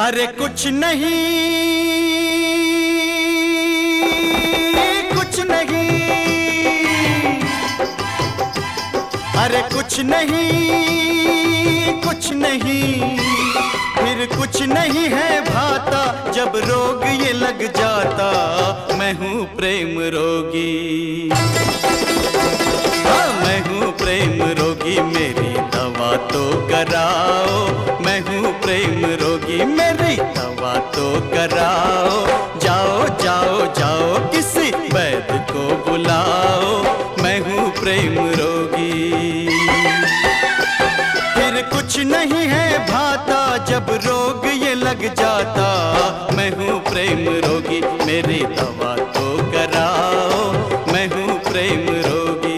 अरे कुछ नहीं, कुछ नहीं, अरे कुछ नहीं, कुछ नहीं, फिर कुछ नहीं है भाता जब रोग ये लग जाता। मैं हूँ प्रेम रोगी, हाँ मैं हूँ प्रेम रोगी, मेरी दवा तो कराओ। मैं हूँ प्रेम रोगी, मेरी दवा तो कराओ। जाओ जाओ जाओ किसी वैद्य को बुलाओ। मैं हूँ प्रेम रोगी। फिर कुछ नहीं है भाता जब रोग ये लग जाता। मैं हूँ प्रेम रोगी, मेरी दवा तो कराओ। मैं हूँ प्रेम रोगी।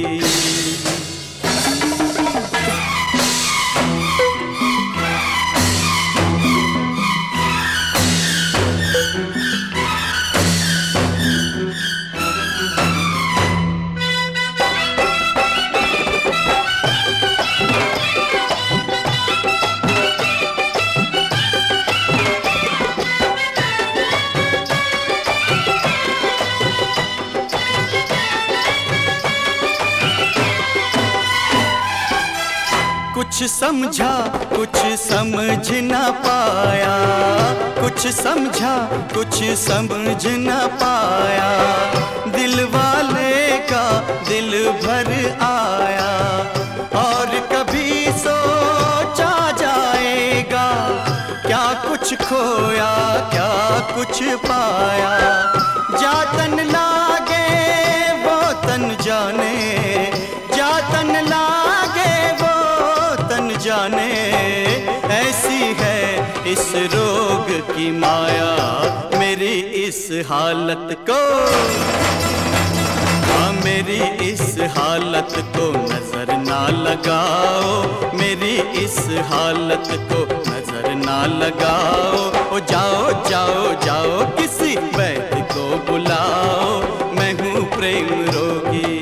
कुछ समझा कुछ समझ न पाया, कुछ समझा कुछ समझ न पाया। दिल वाले का दिल भर आया और कभी सोचा जाएगा। क्या कुछ खोया क्या कुछ पाया। जा तन लागे वो तन जाने, जा तन लागे वो तन जाने। ऐसी है इस रोग की माया, मेरी इस हालत को, हाँ मेरी इस हालत को नजर ना लगाओ। मेरी इस हालत को नजर ना लगाओ। ओ जाओ जाओ जाओ किसी वैद्य को बुलाओ। मैं हूँ प्रेम रोगी।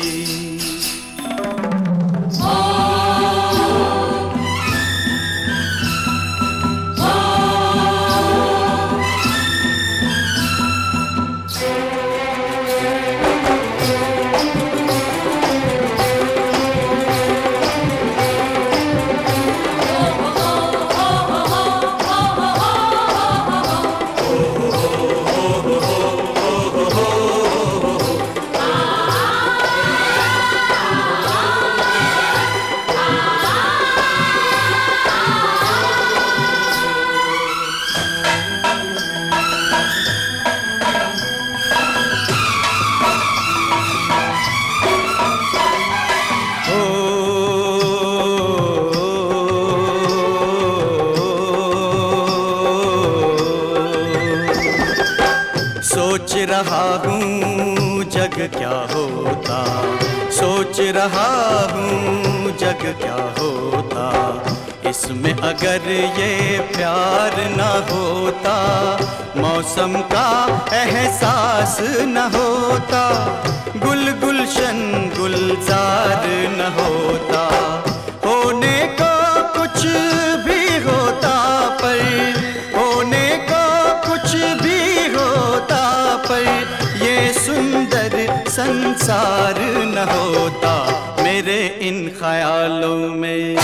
सोच रहा हूँ जग क्या होता, सोच रहा हूँ जग क्या होता। इसमें अगर ये प्यार न होता, मौसम का एहसास न होता, गुल गुलशन गुलजार न होता। होने को कुछ भी होता पर, होने को कुछ भी होता पर, ये सुंदर संसार न होता। मेरे इन ख्यालों में,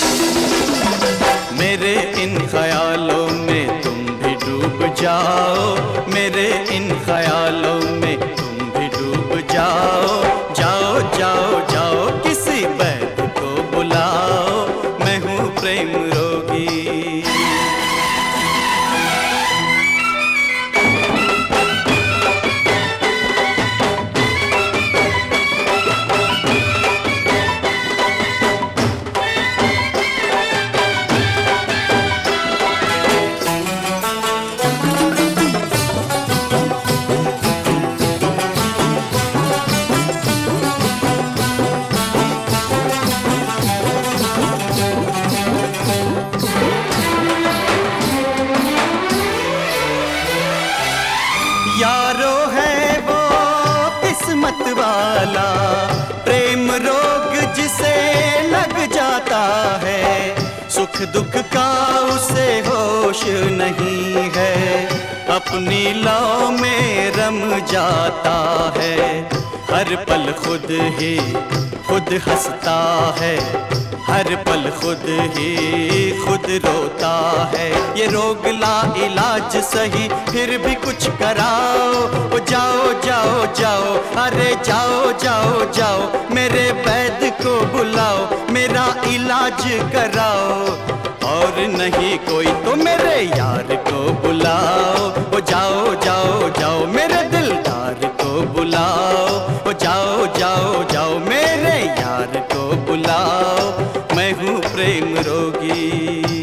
मेरे इन ख्यालों में तुम भी डूब जाओ। मेरे इन ख्यालों में तुम भी डूब जाओ। जाओ जाओ जाओ किसी वैद्य को बुलाओ। मैं हूँ प्रेम रोगी। यारो है वो किस्मत वाला, प्रेम रोग जिसे लग जाता है। सुख दुख का उसे होश नहीं है, अपनी लौ में रम जाता है। हर पल खुद ही खुद हंसता है, हर पल खुद ही खुद रोता है। ये रोग ला इलाज सही फिर भी कुछ कराओ, ओ जाओ जाओ जाओ, अरे जाओ जाओ जाओ, मेरे वैद्य को बुलाओ, मेरा इलाज कराओ। और नहीं कोई तो मेरे यार को बुलाओ, ओ जाओ जाओ जाओ, मेरे दिलदार को बुलाओ, ओ जाओ जाओ जाओ, मेरे यार को बुलाओ। मैं हूँ प्रेम रोगी।